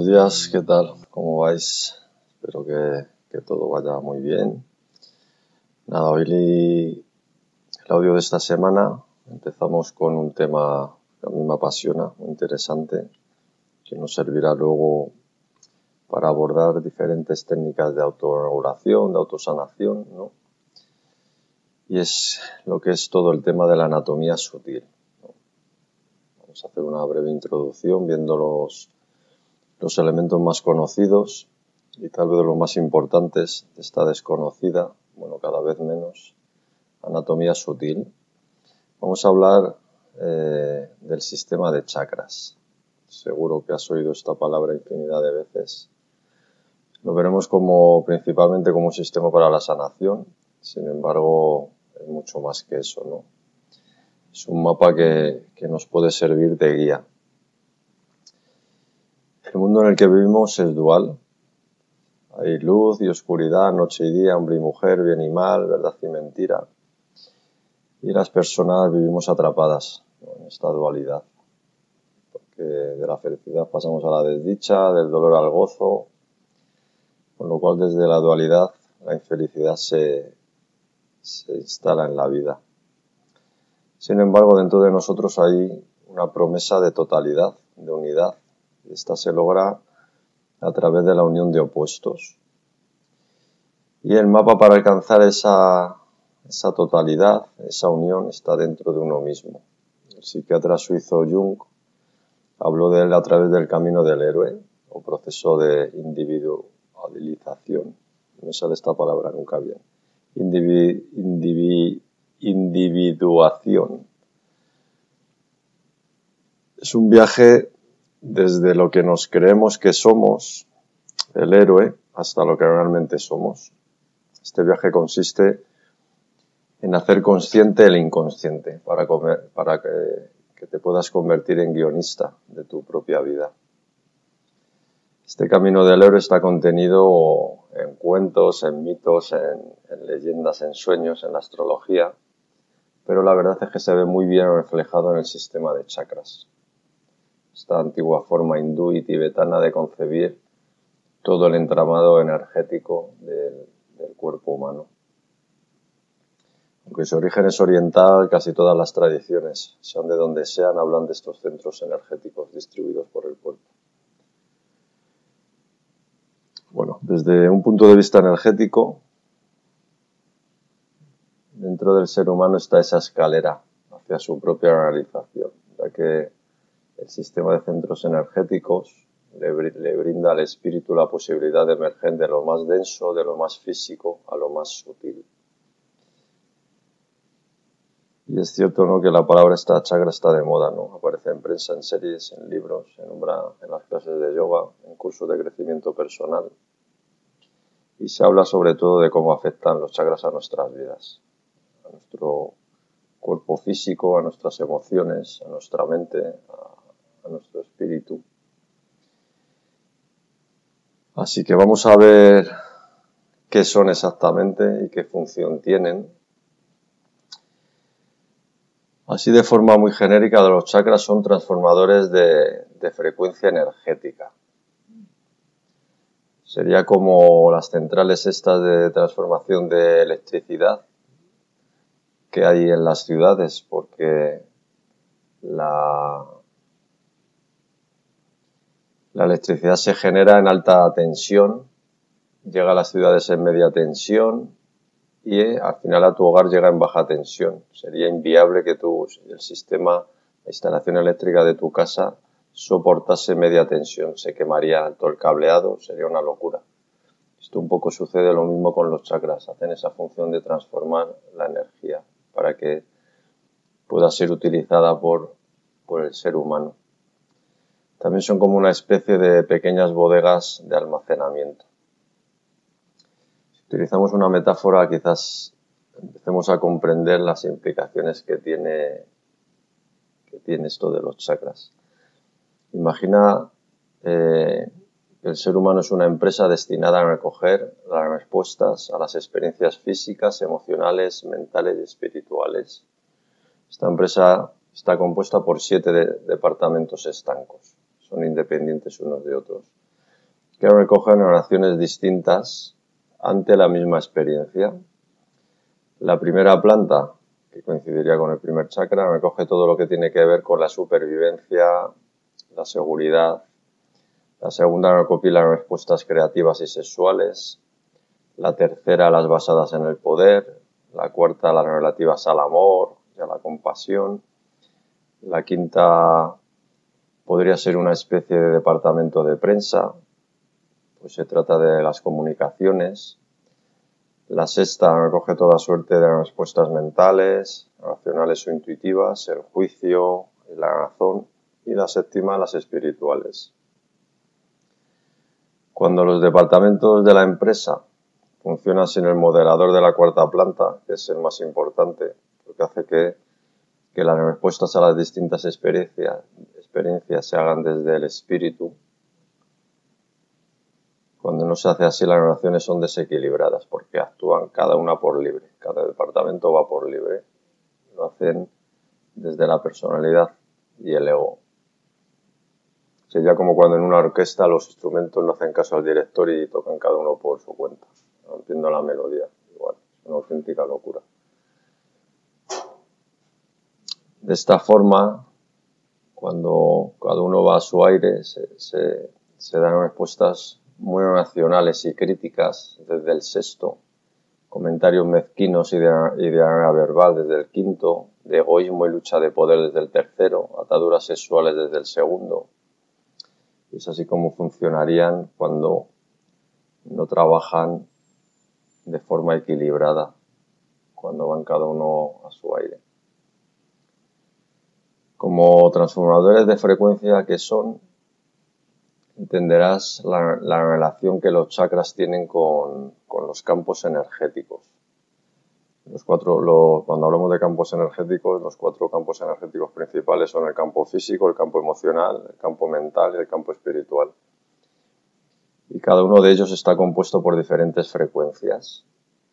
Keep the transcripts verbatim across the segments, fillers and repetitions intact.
Buenos días, ¿qué tal? ¿Cómo vais? Espero que, que todo vaya muy bien. Nada, hoy el audio de esta semana empezamos con un tema que a mí me apasiona, muy interesante, que nos servirá luego para abordar diferentes técnicas de autorregulación, de autosanación, ¿no? Y es lo que es todo el tema de la anatomía sutil, ¿no? Vamos a hacer una breve introducción viendo los los elementos más conocidos y tal vez los más importantes de esta desconocida, bueno, cada vez menos, anatomía sutil. Vamos a hablar eh, del sistema de chakras. Seguro que has oído esta palabra infinidad de veces. Lo veremos como principalmente como un sistema para la sanación, sin embargo, es mucho más que eso, ¿no? Es un mapa que, que nos puede servir de guía. El mundo en el que vivimos es dual. Hay luz y oscuridad, noche y día, hombre y mujer, bien y mal, verdad y mentira. Y las personas vivimos atrapadas, ¿no?, en esta dualidad. Porque de la felicidad pasamos a la desdicha, del dolor al gozo. Con lo cual, desde la dualidad, la infelicidad se, se instala en la vida. Sin embargo, dentro de nosotros hay una promesa de totalidad, de unidad. Y esta se logra a través de la unión de opuestos. Y el mapa para alcanzar esa, esa totalidad, esa unión, está dentro de uno mismo. El psiquiatra suizo Jung habló de él a través del camino del héroe, o proceso de individualización. No me sale esta palabra nunca bien. Indivi, indivi, individuación. Es un viaje desde lo que nos creemos que somos, el héroe, hasta lo que realmente somos. Este viaje consiste en hacer consciente el inconsciente para, comer, para que, que te puedas convertir en guionista de tu propia vida. Este camino del héroe está contenido en cuentos, en mitos, en, en leyendas, en sueños, en la astrología, pero la verdad es que se ve muy bien reflejado en el sistema de chakras. Esta antigua forma hindú y tibetana de concebir todo el entramado energético del, del cuerpo humano. Aunque su origen es oriental, casi todas las tradiciones, sean de donde sean, hablan de estos centros energéticos distribuidos por el cuerpo. Bueno, desde un punto de vista energético, dentro del ser humano está esa escalera hacia su propia realización, ya que el sistema de centros energéticos le, le brinda al espíritu la posibilidad de emerger de lo más denso, de lo más físico, a lo más sutil. Y es cierto, ¿no?, que la palabra esta chakra está de moda, ¿no? Aparece en prensa, en series, en libros, en, umbra, en las clases de yoga, en cursos de crecimiento personal. Y se habla sobre todo de cómo afectan los chakras a nuestras vidas, a nuestro cuerpo físico, a nuestras emociones, a nuestra mente, a a nuestro espíritu. Así que vamos a ver qué son exactamente y qué función tienen. Así, de forma muy genérica, los chakras son transformadores de, de frecuencia energética. Sería como las centrales estas de transformación de electricidad que hay en las ciudades, porque la La electricidad se genera en alta tensión, llega a las ciudades en media tensión y eh, al final a tu hogar llega en baja tensión. Sería inviable que tu, el sistema de instalación eléctrica de tu casa soportase media tensión. Se quemaría todo el cableado, sería una locura. Esto un poco sucede lo mismo con los chakras. Hacen esa función de transformar la energía para que pueda ser utilizada por, por el ser humano. También son como una especie de pequeñas bodegas de almacenamiento. Si utilizamos una metáfora, quizás empecemos a comprender las implicaciones que tiene, que tiene esto de los chakras. Imagina eh, que el ser humano es una empresa destinada a recoger las respuestas a las experiencias físicas, emocionales, mentales y espirituales. Esta empresa está compuesta por siete de, departamentos estancos. Son independientes unos de otros. que recogen oraciones distintas ante la misma experiencia. La primera planta, que coincidiría con el primer chakra, recoge todo lo que tiene que ver con la supervivencia, la seguridad. La segunda recopila respuestas creativas y sexuales. La tercera, las basadas en el poder. La cuarta, las relativas al amor y a la compasión. La quinta podría ser una especie de departamento de prensa, pues se trata de las comunicaciones. La sexta recoge toda suerte de respuestas mentales, racionales o intuitivas, el juicio y la razón. Y la séptima, las espirituales. Cuando los departamentos de la empresa funcionan sin el moderador de la cuarta planta, que es el más importante, porque hace que, que las respuestas a las distintas experiencias, experiencias se hagan desde el espíritu. Cuando no se hace así, las relaciones son desequilibradas, porque actúan cada una por libre. Cada departamento va por libre. Lo hacen desde la personalidad y el ego. Sería como cuando en una orquesta los instrumentos no hacen caso al director y tocan cada uno por su cuenta, rompiendo la melodía. Igual, es una auténtica locura. De esta forma, cuando cada uno va a su aire, se, se, se dan respuestas muy racionales y críticas desde el sexto, comentarios mezquinos y de, y de manera verbal desde el quinto, de egoísmo y lucha de poder desde el tercero, ataduras sexuales desde el segundo. Es así como funcionarían cuando no trabajan de forma equilibrada, cuando van cada uno a su aire. Como transformadores de frecuencia que son, entenderás la, la relación que los chakras tienen con, con los campos energéticos. Los cuatro, lo, cuando hablamos de campos energéticos, los cuatro campos energéticos principales son el campo físico, el campo emocional, el campo mental y el campo espiritual. Y cada uno de ellos está compuesto por diferentes frecuencias.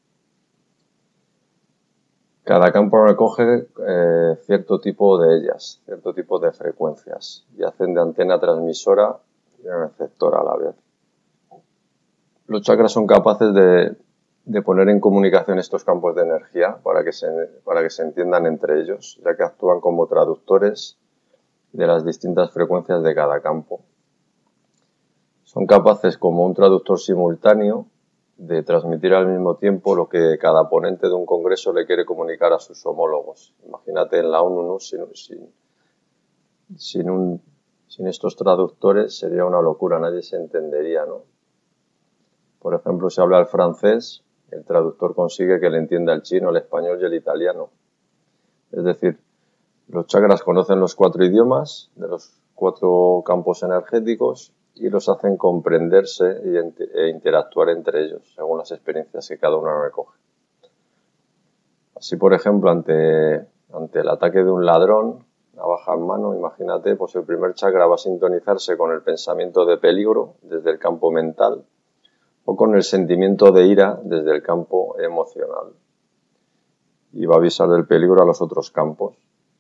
Cada campo recoge eh, cierto tipo de ellas, cierto tipo de frecuencias, y hacen de antena transmisora y receptora a la vez. Los chakras son capaces de, de poner en comunicación estos campos de energía para que, se, para que se entiendan entre ellos, ya que actúan como traductores de las distintas frecuencias de cada campo. Son capaces, como un traductor simultáneo, de transmitir al mismo tiempo lo que cada ponente de un congreso le quiere comunicar a sus homólogos. Imagínate en la ONU, ¿no? sin, sin, sin, un, sin estos traductores sería una locura, nadie se entendería, ¿no? Por ejemplo, si habla el francés, el traductor consigue que le entienda el chino, el español y el italiano. Es decir, los chakras conocen los cuatro idiomas de los cuatro campos energéticos y los hacen comprenderse e interactuar entre ellos, según las experiencias que cada uno recoge. Así, por ejemplo, ante, ante el ataque de un ladrón, navaja en mano, imagínate, pues el primer chakra va a sintonizarse con el pensamiento de peligro desde el campo mental o con el sentimiento de ira desde el campo emocional. Y va a avisar del peligro a los otros campos.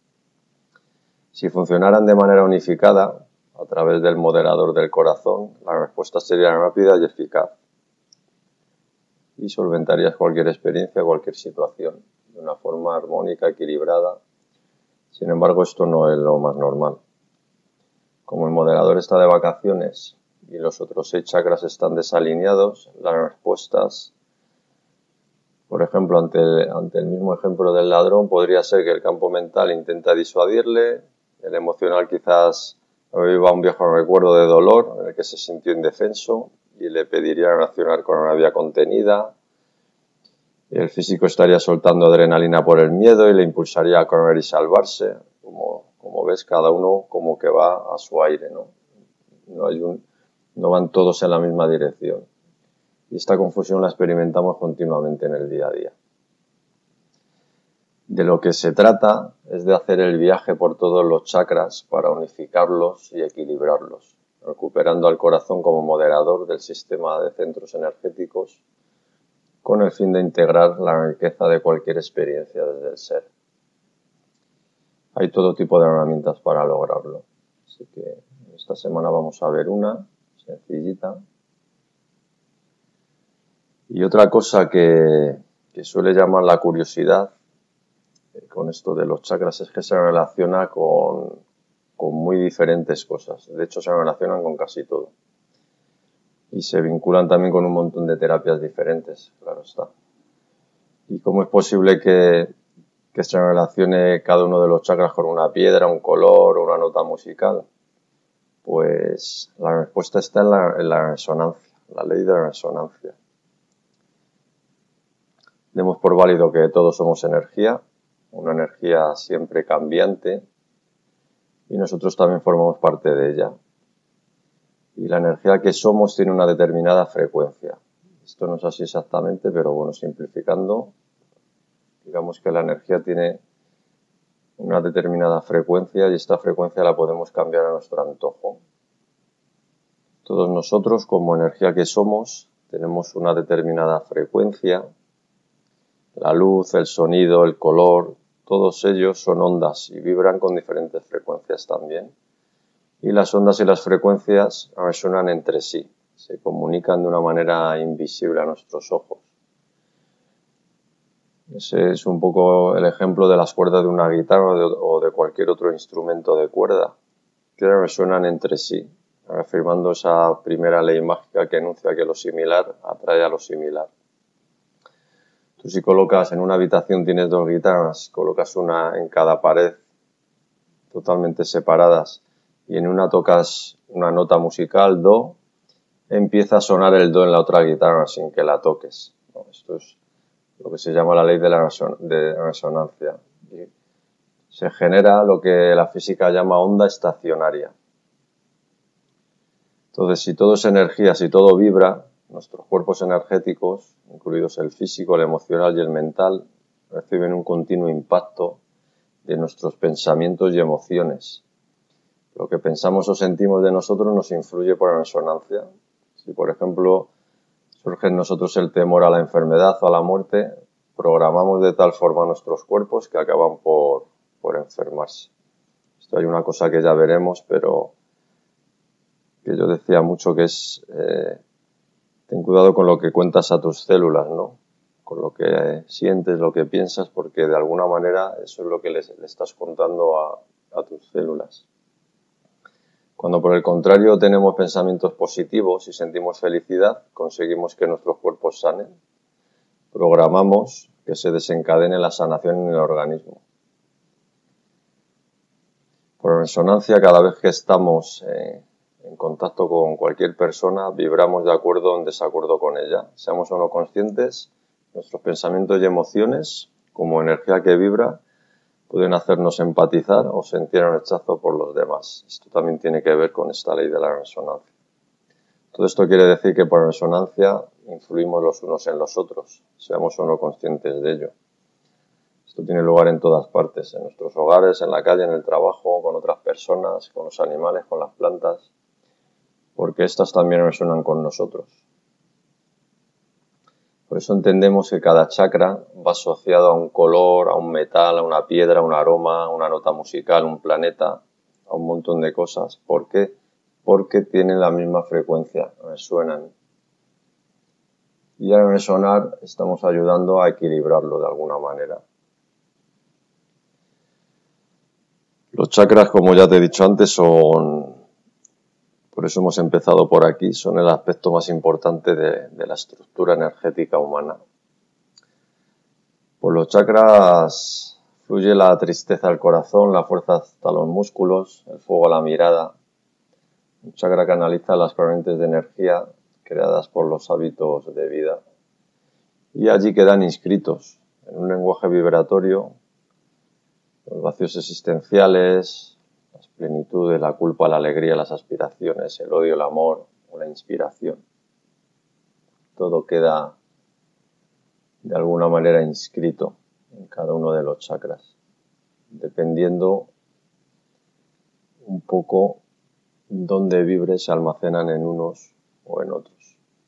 Si funcionaran de manera unificada, a través del moderador del corazón, la respuesta sería rápida y eficaz. Y solventarías cualquier experiencia, cualquier situación, de una forma armónica, equilibrada. Sin embargo, esto no es lo más normal. Como el moderador está de vacaciones y los otros seis chakras están desalineados, las respuestas, por ejemplo, ante el, ante el mismo ejemplo del ladrón, podría ser que el campo mental intenta disuadirle, el emocional quizás reviva un viejo recuerdo de dolor en el que se sintió indefenso y le pediría reaccionar con rabia contenida. Y el físico estaría soltando adrenalina por el miedo y le impulsaría a correr y salvarse. Como, como ves, cada uno como que va a su aire, ¿no? No hay un, no van todos en la misma dirección. Y esta confusión la experimentamos continuamente en el día a día. De lo que se trata es de hacer el viaje por todos los chakras para unificarlos y equilibrarlos, recuperando al corazón como moderador del sistema de centros energéticos con el fin de integrar la riqueza de cualquier experiencia desde el ser. Hay todo tipo de herramientas para lograrlo, así que esta semana vamos a ver una sencillita Y otra cosa que, que suele llamar la curiosidad eh, con esto de los chakras es que se relaciona con, con muy diferentes cosas. De hecho, se relacionan con casi todo. Y se vinculan también con un montón de terapias diferentes, claro está. ¿Y cómo es posible que, que se relacione cada uno de los chakras con una piedra, un color o una nota musical? Pues la respuesta está en la, en la resonancia, la ley de la resonancia. Demos por válido que todos somos energía, una energía siempre cambiante, y nosotros también formamos parte de ella. Y la energía que somos tiene una determinada frecuencia. Esto no es así exactamente, pero bueno, simplificando, digamos que la energía tiene una determinada frecuencia y esta frecuencia la podemos cambiar a nuestro antojo. Todos nosotros, como energía que somos, tenemos una determinada frecuencia. La luz, el sonido, el color, todos ellos son ondas y vibran con diferentes frecuencias también. Y las ondas y las frecuencias resuenan entre sí, se comunican de una manera invisible a nuestros ojos. Ese es un poco el ejemplo de las cuerdas de una guitarra o de, o de cualquier otro instrumento de cuerda, que resuenan entre sí, afirmando esa primera ley mágica que enuncia que lo similar atrae a lo similar. Tú si colocas en una habitación, tienes dos guitarras, colocas una en cada pared, totalmente separadas, y en una tocas una nota musical, do, empieza a sonar el do en la otra guitarra sin que la toques. Esto es lo que se llama la ley de la resonancia. Y se genera lo que la física llama onda estacionaria. Entonces, si todo es energía, si todo vibra, nuestros cuerpos energéticos, incluidos el físico, el emocional y el mental, reciben un continuo impacto de nuestros pensamientos y emociones. Lo que pensamos o sentimos de nosotros nos influye por resonancia. Si, por ejemplo, surge en nosotros el temor a la enfermedad o a la muerte, programamos de tal forma nuestros cuerpos que acaban por, por enfermarse. Esto hay una cosa que ya veremos, pero que yo decía mucho que es eh, ten cuidado con lo que cuentas a tus células, ¿no? Con lo que eh, sientes, lo que piensas, porque de alguna manera eso es lo que les, le estás contando a, a tus células. Cuando por el contrario tenemos pensamientos positivos y sentimos felicidad, conseguimos que nuestros cuerpos sanen, programamos que se desencadene la sanación en el organismo. Por resonancia, cada vez que estamos eh, en contacto con cualquier persona, vibramos de acuerdo o en desacuerdo con ella. Seamos o no conscientes, nuestros pensamientos y emociones, como energía que vibra, pueden hacernos empatizar o sentir el rechazo por los demás. Esto también tiene que ver con esta ley de la resonancia. Todo esto quiere decir que por resonancia influimos los unos en los otros, seamos o no conscientes de ello. Esto tiene lugar en todas partes, en nuestros hogares, en la calle, en el trabajo, con otras personas, con los animales, con las plantas, porque estas también resuenan con nosotros. Por eso entendemos que cada chakra va asociado a un color, a un metal, a una piedra, a un aroma, a una nota musical, un planeta, a un montón de cosas. ¿Por qué? Porque tienen la misma frecuencia, resuenan. Y al resonar estamos ayudando a equilibrarlo de alguna manera. Los chakras, como ya te he dicho antes, son, por eso hemos empezado por aquí, son el aspecto más importante de, de la estructura energética humana. Por los chakras fluye la tristeza al corazón, la fuerza hasta los músculos, el fuego a la mirada. Un chakra canaliza las corrientes de energía creadas por los hábitos de vida y allí quedan inscritos en un lenguaje vibratorio los vacíos existenciales, las plenitudes, la culpa, la alegría, las aspiraciones, el odio, el amor o la inspiración. Todo queda de alguna manera inscrito en cada uno de los chakras, dependiendo un poco dónde vibre, se almacenan en unos o en otros.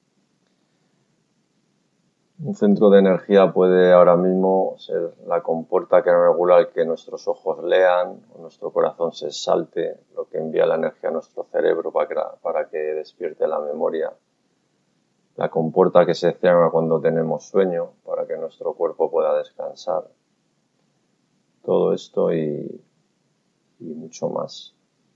Un centro de energía puede ahora mismo ser la compuerta que regula el que nuestros ojos lean o nuestro corazón se salte, lo que envía la energía a nuestro cerebro para que, para que despierte la memoria. la compuerta que se cierra cuando tenemos sueño para que nuestro cuerpo pueda descansar. Todo esto y, y mucho más.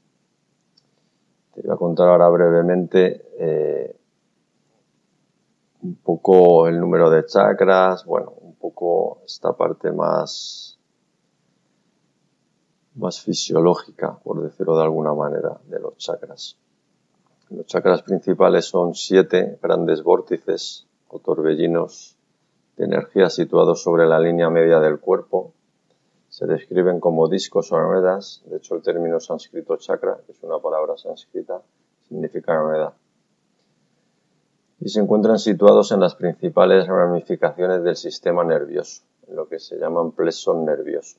Te voy a contar ahora brevemente eh, un poco el número de chakras, bueno, un poco esta parte más, más fisiológica, por decirlo de alguna manera, de los chakras. Los chakras principales son siete grandes vórtices o torbellinos de energía situados sobre la línea media del cuerpo. Se describen como discos o ruedas. De hecho, el término sánscrito chakra, que es una palabra sánscrita, significa rueda. Y se encuentran situados en las principales ramificaciones del sistema nervioso, en lo que se llaman plexos nerviosos.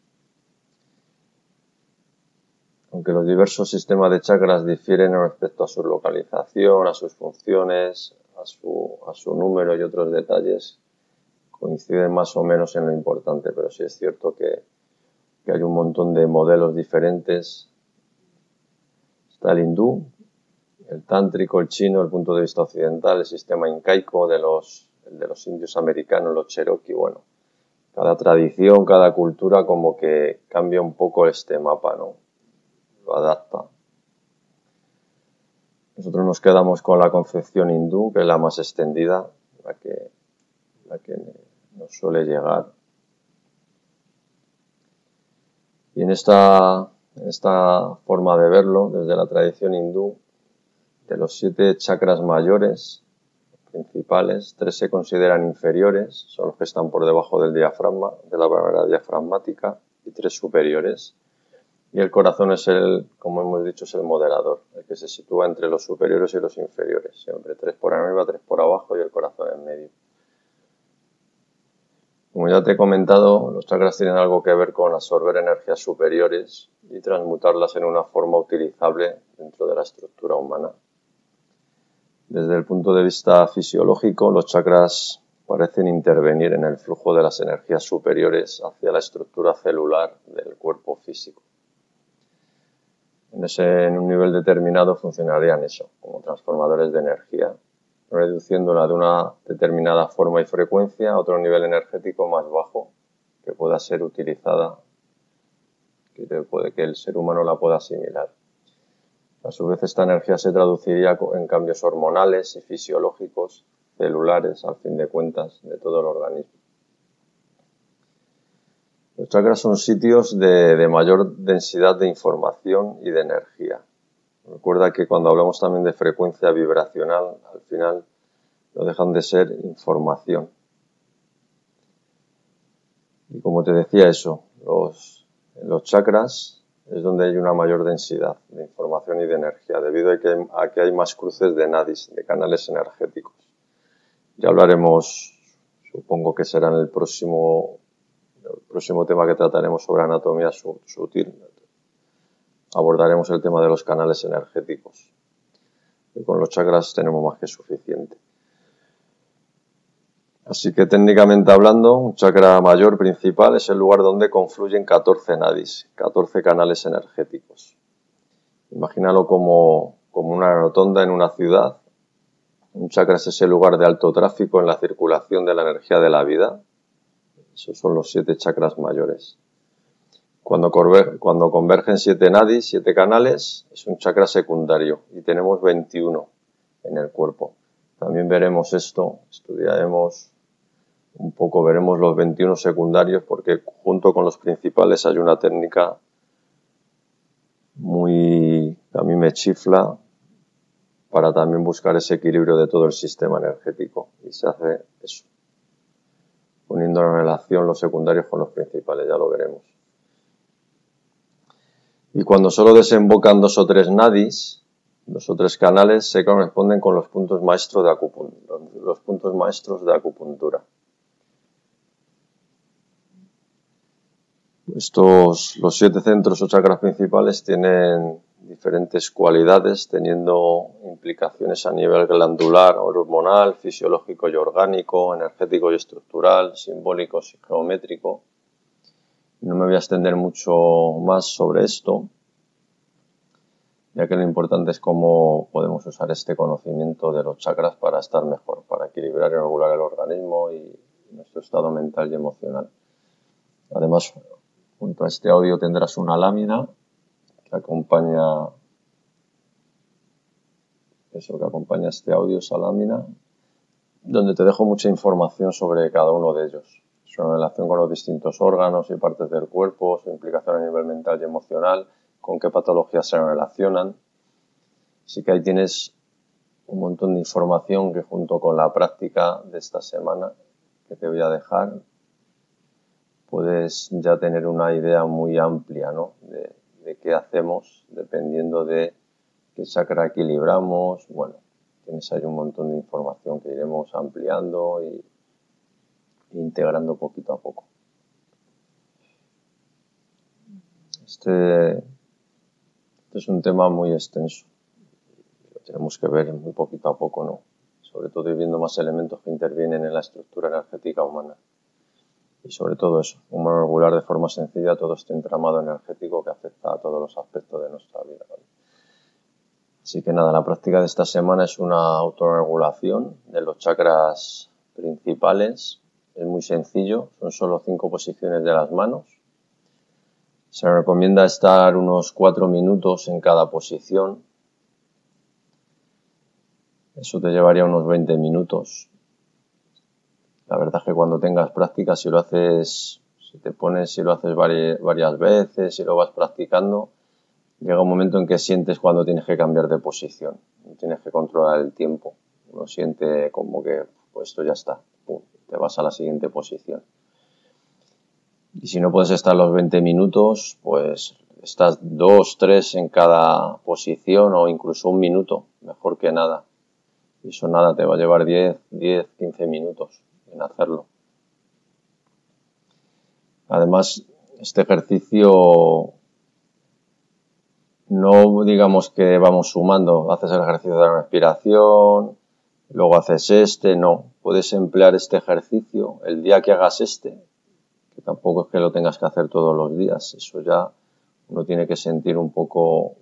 Aunque los diversos sistemas de chakras difieren respecto a su localización, a sus funciones, a su, a su número y otros detalles, coinciden más o menos en lo importante, pero sí es cierto que, que hay un montón de modelos diferentes. Está el hindú, el tántrico, el chino, el punto de vista occidental, el sistema incaico de los, el de los indios americanos, los cherokee. Bueno, cada tradición, cada cultura como que cambia un poco este mapa, ¿no? Lo adapta. Nosotros nos quedamos con la concepción hindú, que es la más extendida, la que, la que nos suele llegar. Y en esta, en esta forma de verlo, desde la tradición hindú, de los siete chakras mayores, principales, tres se consideran inferiores, son los que están por debajo del diafragma, de la barrera diafragmática, y tres superiores. Y el corazón es el, como hemos dicho, es el moderador, el que se sitúa entre los superiores y los inferiores. Siempre tres por arriba, tres por abajo y el corazón en medio. Como ya te he comentado, los chakras tienen algo que ver con absorber energías superiores y transmutarlas en una forma utilizable dentro de la estructura humana. Desde el punto de vista fisiológico, los chakras parecen intervenir en el flujo de las energías superiores hacia la estructura celular del cuerpo físico. En, ese, en un nivel determinado funcionarían eso, como transformadores de energía, reduciéndola de una determinada forma y frecuencia a otro nivel energético más bajo, que pueda ser utilizada, que, puede, que el ser humano la pueda asimilar. A su vez, esta energía se traduciría en cambios hormonales y fisiológicos, celulares, al fin de cuentas, de todo el organismo. Los chakras son sitios de, de mayor densidad de información y de energía. Recuerda que cuando hablamos también de frecuencia vibracional, al final no dejan de ser información. Y como te decía eso, los, los chakras es donde hay una mayor densidad de información y de energía, debido a que, a que hay más cruces de nadis, de canales energéticos. Ya hablaremos, supongo que será en el próximo, el próximo tema que trataremos sobre anatomía sutil. Abordaremos el tema de los canales energéticos. Y con los chakras tenemos más que suficiente. Así que técnicamente hablando, un chakra mayor principal es el lugar donde confluyen catorce nadis, catorce canales energéticos. Imagínalo como, como una rotonda en una ciudad. Un chakra es ese lugar de alto tráfico en la circulación de la energía de la vida. Esos son los siete chakras mayores. Cuando, conver, cuando convergen siete nadis, siete canales, es un chakra secundario y tenemos veintiuno en el cuerpo. También veremos esto, estudiaremos un poco, veremos los veintiuno secundarios porque junto con los principales hay una técnica muy, a mí me chifla para también buscar ese equilibrio de todo el sistema energético y se hace eso, poniendo en relación los secundarios con los principales, ya lo veremos. Y cuando solo desembocan dos o tres nadis, dos o tres canales, se corresponden con los puntos maestros de acupuntura, los puntos maestros de acupuntura. Estos, los siete centros o chakras principales tienen diferentes cualidades, teniendo implicaciones a nivel glandular, hormonal, fisiológico y orgánico, energético y estructural, simbólico y geométrico. No me voy a extender mucho más sobre esto. ya que lo importante es cómo podemos usar este conocimiento de los chakras para estar mejor, para equilibrar y regular el organismo y nuestro estado mental y emocional. Además, junto a este audio tendrás una lámina que acompaña eso que acompaña este audio, esa lámina, donde te dejo mucha información sobre cada uno de ellos, su relación con los distintos órganos y partes del cuerpo, su implicación a nivel mental y emocional, con qué patologías se relacionan. Así que ahí tienes un montón de información que junto con la práctica de esta semana que te voy a dejar, puedes ya tener una idea muy amplia, ¿no?, de, de qué hacemos dependiendo de qué chakra equilibramos. Bueno, tienes ahí un montón de información que iremos ampliando y integrando poquito a poco. Este, este es un tema muy extenso. Lo tenemos que ver muy poquito a poco, ¿no? Sobre todo ir viendo más elementos que intervienen en la estructura energética humana. Y sobre todo eso, cómo regular de forma sencilla todo este entramado energético que afecta a todos los aspectos de nuestra vida, ¿vale? Así que nada, la práctica de esta semana es una autorregulación de los chakras principales. Es muy sencillo, son solo cinco posiciones de las manos. Se recomienda estar unos cuatro minutos en cada posición. Eso te llevaría unos veinte minutos. La verdad es que cuando tengas práctica, si lo haces, si te pones, si lo haces vari, varias veces, si lo vas practicando, llega un momento en que sientes cuando tienes que cambiar de posición, tienes que controlar el tiempo. Uno siente como que, pues esto ya está, pum, te vas a la siguiente posición. Y si no puedes estar los veinte minutos, pues estás dos, tres en cada posición o incluso un minuto, mejor que nada. Y eso nada, te va a llevar diez, quince minutos en hacerlo. Además, este ejercicio no digamos que vamos sumando, haces el ejercicio de la respiración, luego haces este, no. Puedes emplear este ejercicio el día que hagas este, que tampoco es que lo tengas que hacer todos los días, eso ya uno tiene que sentir un poco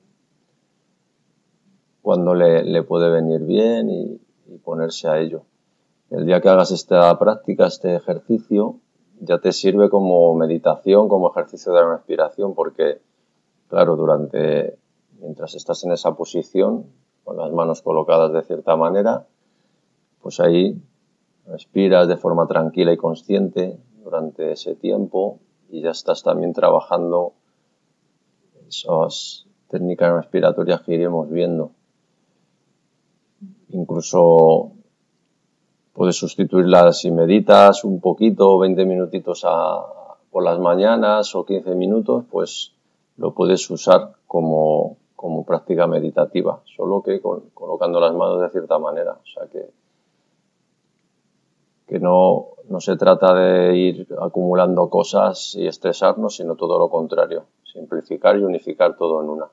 cuando le, le puede venir bien y, y ponerse a ello. El día que hagas esta práctica, este ejercicio, ya te sirve como meditación, como ejercicio de la respiración, porque, claro, durante, mientras estás en esa posición, con las manos colocadas de cierta manera, pues ahí respiras de forma tranquila y consciente durante ese tiempo y ya estás también trabajando esas técnicas respiratorias que iremos viendo. Incluso puedes sustituirlas si meditas un poquito, veinte minutitos a, por las mañanas o quince minutos, pues lo puedes usar como, como práctica meditativa, solo que con, colocando las manos de cierta manera. O sea que, que no, no se trata de ir acumulando cosas y estresarnos, sino todo lo contrario, simplificar y unificar todo en una.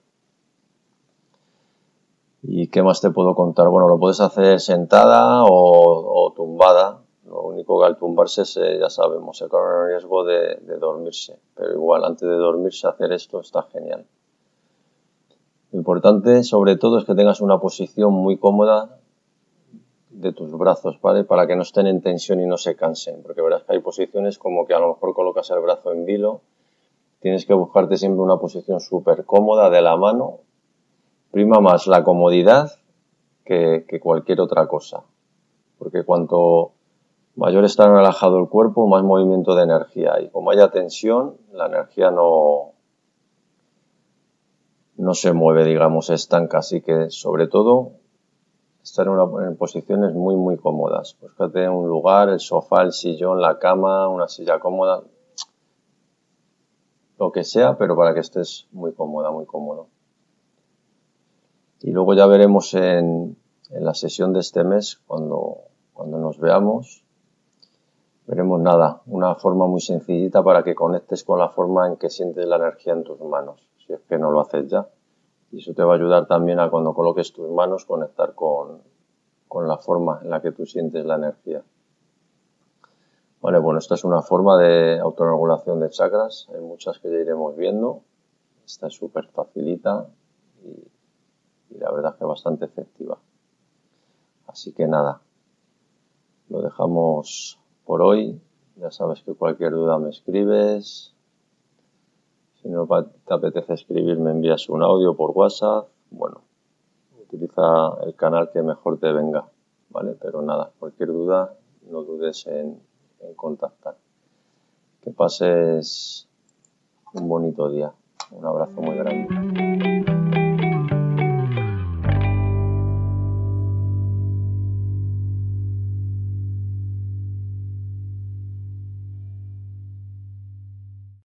¿Y qué más te puedo contar? Bueno, lo puedes hacer sentada o, o tumbada. Lo único que al tumbarse, se, ya sabemos, se corre el riesgo de, de dormirse. Pero igual, antes de dormirse, hacer esto está genial. Lo importante, sobre todo, es que tengas una posición muy cómoda de tus brazos, ¿vale? Para que no estén en tensión y no se cansen. Porque verás que hay posiciones como que a lo mejor colocas el brazo en vilo. Tienes que buscarte siempre una posición súper cómoda de la mano. Prima más la comodidad que, que cualquier otra cosa. Porque cuanto mayor está relajado el cuerpo, más movimiento de energía hay. Como haya tensión, la energía no, no se mueve, digamos, estanca. Así que, sobre todo, estar en, una, en posiciones muy, muy cómodas. Búscate un lugar, el sofá, el sillón, la cama, una silla cómoda, lo que sea, pero para que estés muy cómoda, muy cómodo. Y luego ya veremos en, en la sesión de este mes, cuando, cuando nos veamos, veremos nada, una forma muy sencillita para que conectes con la forma en que sientes la energía en tus manos, si es que no lo haces ya. Y eso te va a ayudar también a cuando coloques tus manos conectar con, con la forma en la que tú sientes la energía. Vale, bueno, esta es una forma de autorregulación de chakras, hay muchas que ya iremos viendo. Esta es súper facilita y y la verdad es que bastante efectiva. Así que nada, lo dejamos por hoy. Ya sabes que cualquier duda me escribes. Si no te apetece escribir, me envías un audio por WhatsApp. Bueno, utiliza el canal que mejor te venga, ¿vale? Pero nada, cualquier duda, no dudes en, en contactar. Que pases un bonito día. Un abrazo muy grande.